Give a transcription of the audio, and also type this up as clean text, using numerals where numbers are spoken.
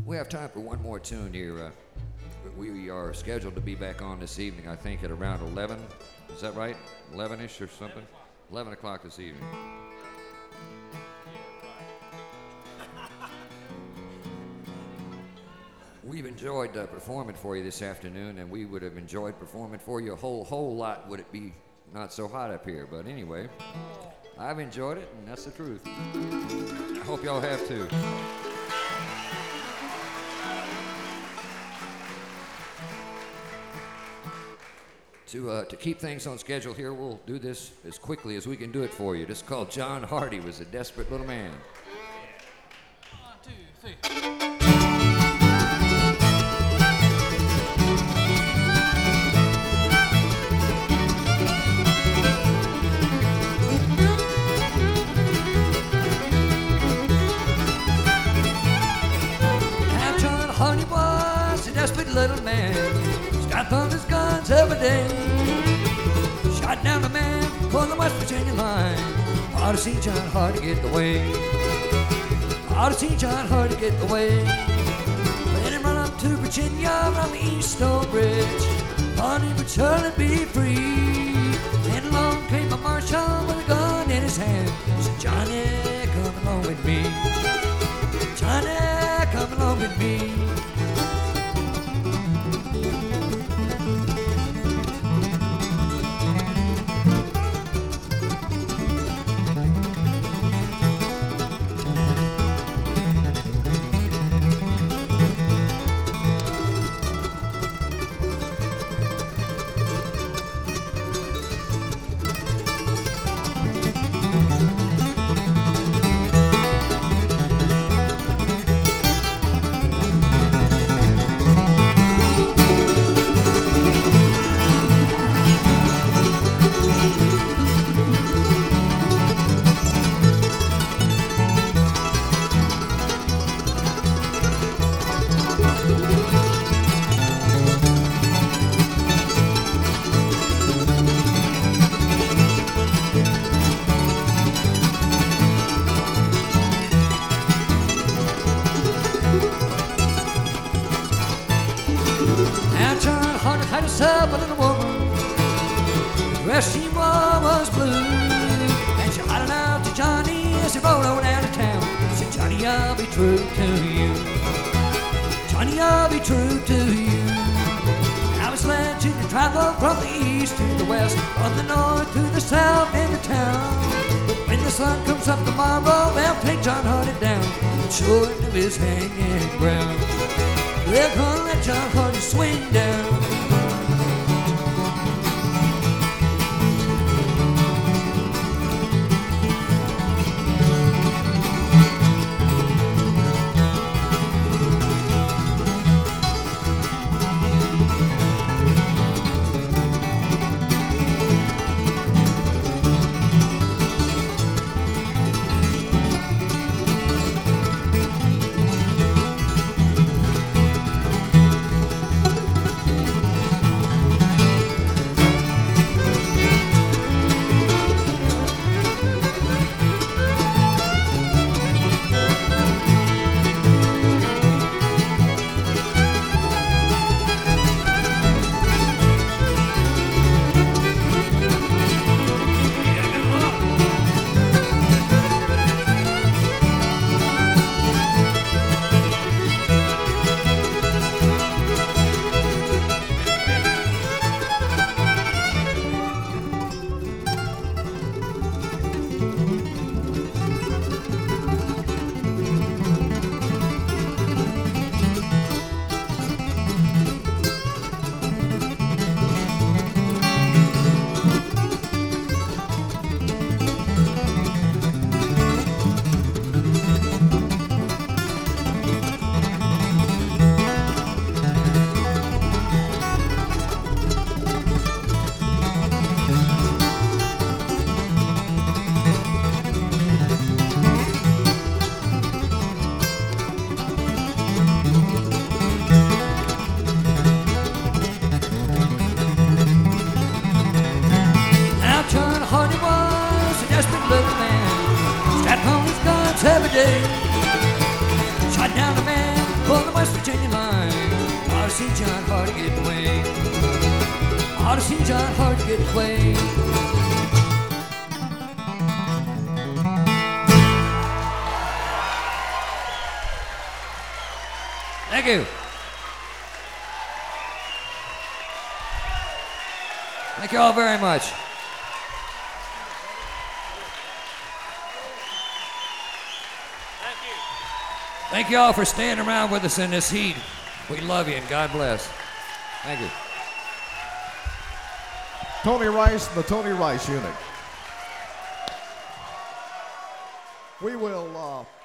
We have time for one more tune here. We are scheduled to be back on this evening, I think, at around 11. Is that right? 11-ish or something? 11 o'clock this evening. We've enjoyed performing for you this afternoon, and we would have enjoyed performing for you a whole lot would it be not so hot up here. But anyway, I've enjoyed it, and that's the truth. I hope y'all have too. To keep things on schedule here, we'll do this as quickly as we can do it for you. This is called John Hardy Was a Desperate Little Man. 1, 2, 3. Little man, strapped on his guns every day, shot down a man on the West Virginia line. Ought to see John Hardy get away. Ought to see John Hardy get away. Let him run up to Virginia from the East Stone Bridge. Thought he would surely be free. Then along came a marshal with a gun in his hand. Said, Johnny, come along with me. Johnny, come along with me. Is hanging ground. They're gonna let John Hardy swing down. seen John hard to get away. Ought to see John hard to get away. Thank you. Thank you all very much. Thank you all for staying around with us in this heat. We love you and God bless. Thank you. Tony Rice and the Tony Rice Unit. We will